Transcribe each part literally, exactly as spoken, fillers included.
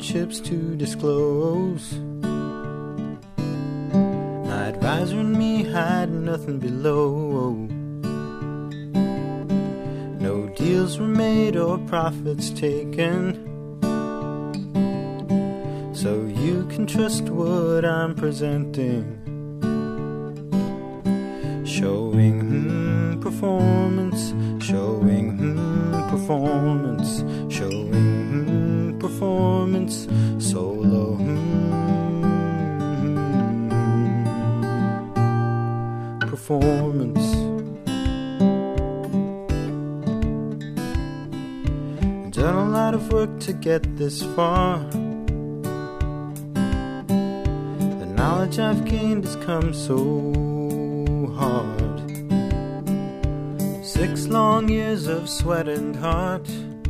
relationships to disclose. My advisor and me had nothing below. No deals were made or profits taken, so you can trust what I'm presenting. Showing hmm, performance, showing hmm, performance, showing hmm, performance, solo hmm, performance. Done a lot of work to get this far. The knowledge I've gained has come so hard. Six long years of sweat and heart.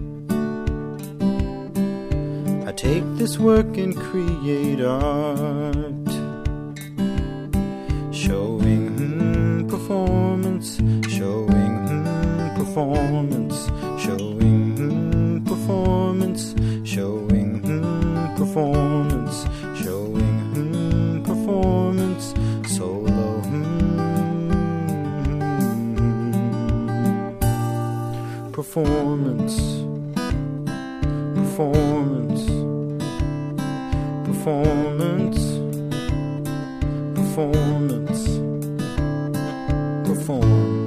I take this work and create art. Showing hmm, performance, showing hmm, performance, showing hmm, performance, showing hmm, performance, showing hmm, performance, solo hmm, performance, performance, performance, performance, performance.